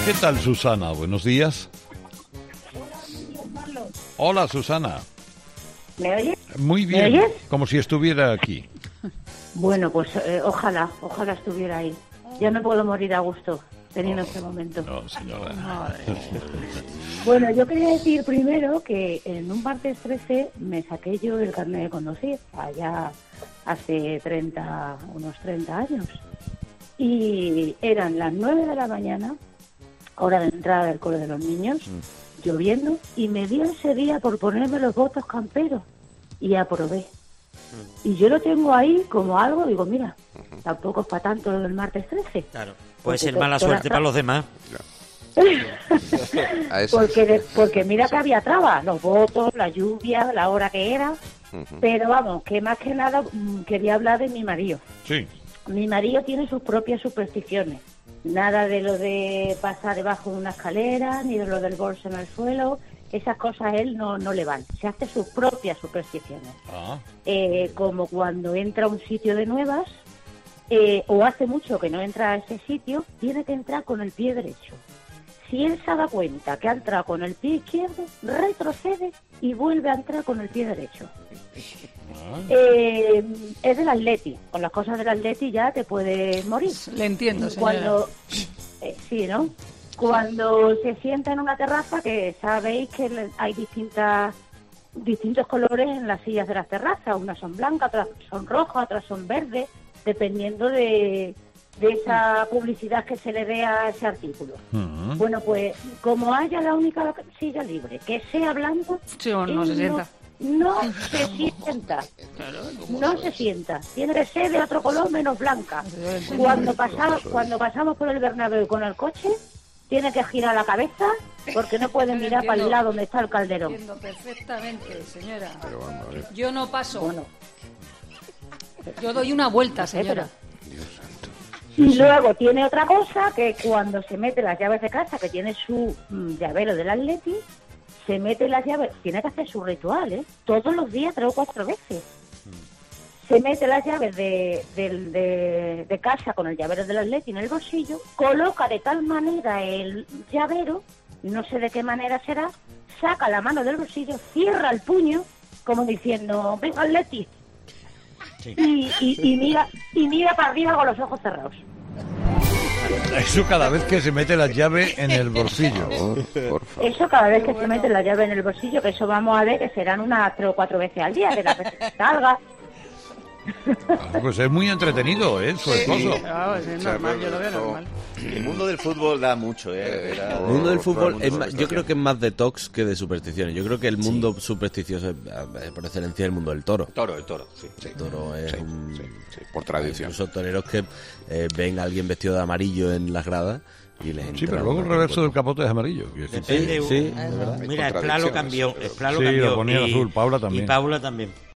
¿Qué tal, Susana? Buenos días. Hola, Susana. ¿Me oyes? Muy bien. ¿Me oyes? Como si estuviera aquí. Bueno, pues ojalá estuviera ahí. Ya me puedo morir a gusto teniendo este momento. No, señora. Bueno, yo quería decir primero que en un martes 13 me saqué yo el carnet de conducir, allá hace unos 30 años. Y eran las 9 de la mañana, hora de entrada del cole de los niños, lloviendo, y me dio ese día por ponerme los botos camperos y aprobé. Y yo lo tengo ahí como algo, digo, mira, tampoco es para tanto lo del martes 13. Claro, puede ser mala suerte para los demás. porque mira que había trabas, los votos, la lluvia, la hora que era, pero vamos, que más que nada quería hablar de mi marido. Sí. Mi marido tiene sus propias supersticiones, nada de lo de pasar debajo de una escalera, ni de lo del bolso en el suelo, esas cosas a él no le van, se hace sus propias supersticiones. Como cuando entra a un sitio de nuevas, o hace mucho que no entra a ese sitio, tiene que entrar con el pie derecho. Si él se da cuenta que ha entrado con el pie izquierdo, retrocede y vuelve a entrar con el pie derecho. Es del Atleti. Con las cosas del Atleti ya te puedes morir. Le entiendo, señora. Sí, ¿no? Cuando se sienta en una terraza, que sabéis que hay distintos colores en las sillas de las terrazas. Unas son blancas, otras son rojas, otras son verdes, dependiendo de esa publicidad que se le dé a ese artículo. Bueno, pues como haya la única silla libre que sea blanca, sí, no se sienta. No se sienta. No se sienta. Tiene que ser de otro color menos blanca. Cuando pasamos por el Bernabéu con el coche, tiene que girar la cabeza porque no puede mirar para el lado donde está el Calderón. Entiendo perfectamente, señora. Yo no paso. Bueno. Yo doy una vuelta, señora. Y luego tiene otra cosa, que cuando se mete las llaves de casa, que tiene su llavero del Atleti, se mete las llaves, tiene que hacer su ritual, todos los días 3 o 4 veces. Se mete las llaves de casa con el llavero del Atleti en el bolsillo, coloca de tal manera el llavero, no sé de qué manera será, saca la mano del bolsillo, cierra el puño, como diciendo, venga Atleti. Sí. Y mira para arriba con los ojos cerrados. Eso cada vez que se mete la llave en el bolsillo. Por favor. Eso cada vez que se mete la llave en el bolsillo, que eso vamos a ver que serán unas 3 o 4 veces al día, que las veces que salga. Pues es muy entretenido, su esposo. Sí, es normal, yo lo veo normal. El mundo del fútbol da mucho, El mundo del fútbol, yo creo que es más de tocs que de supersticiones. Yo creo que el mundo supersticioso, por excelencia, es el mundo del toro. El toro, sí. El toro es por tradición. Incluso toreros que ven a alguien vestido de amarillo en las gradas y les entra. Sí, pero luego el reverso del capote es amarillo. Depende. Sí, Mira, Esplá lo cambió. Lo ponía en azul, Paula también. Y Paula también.